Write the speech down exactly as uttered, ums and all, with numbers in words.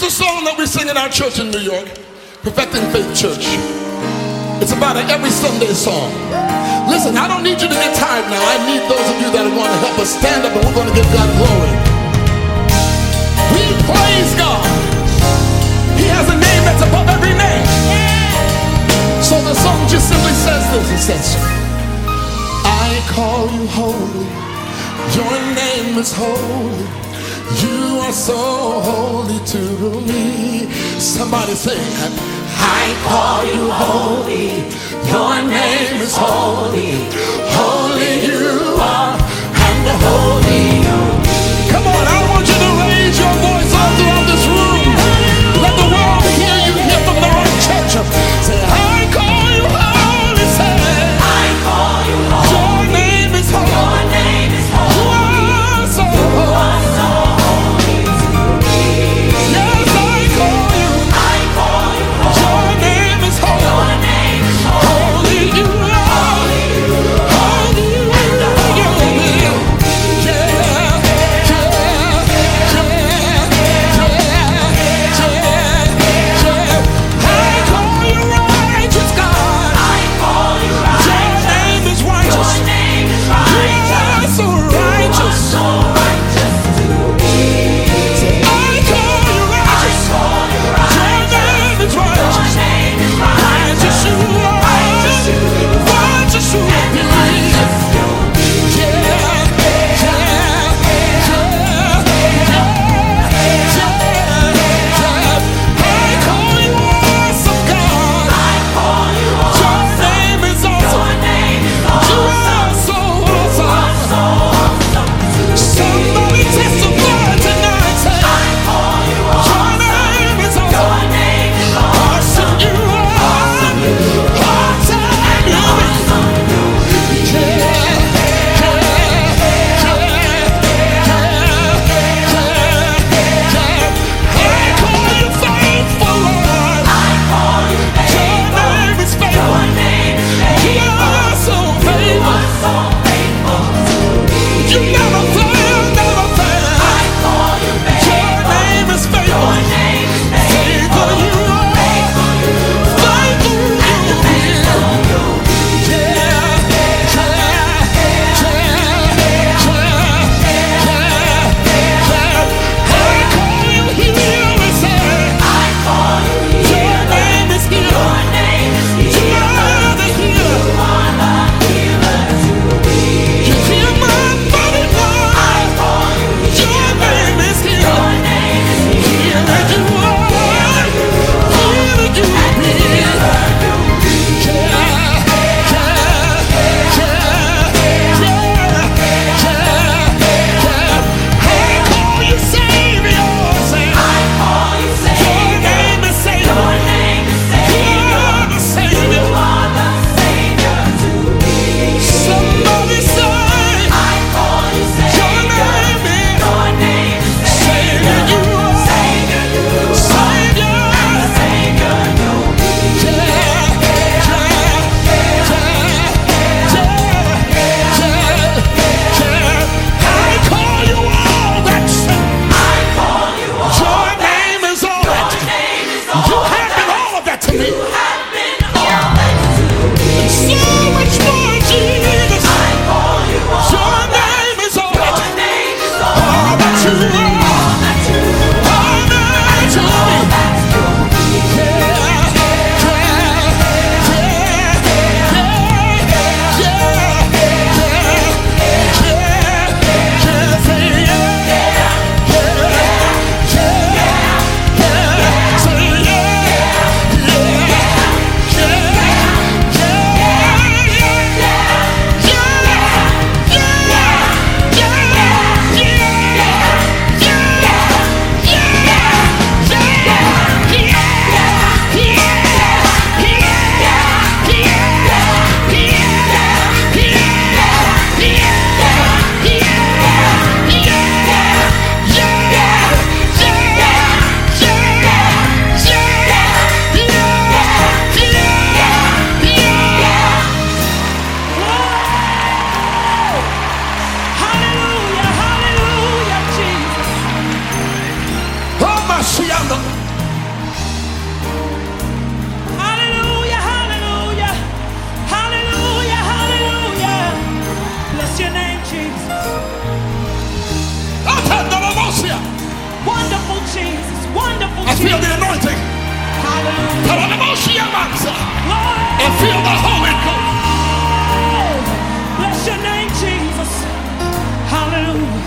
There's a song that we sing in our church in New York, Perfecting Faith Church. It's about an every Sunday song. Listen, I don't need you to get tired now. I need those of you that want to help us stand up, and we're going to give God glory. We praise God. He has a name that's above every name. So the song just simply says this. It says, I call you holy. Your name is holy. You are so holy to me. Somebody say, I call you holy. Your name is holy. Holy you are, and holy you. Come on, I want you to raise your voice all throughout this room. Let the world hear you here from the right church. Say, I call you holy. Say, I call you holy. Your name is holy. Your name is holy. You are so holy. Holy, you are holy, holy, and and feel the Holy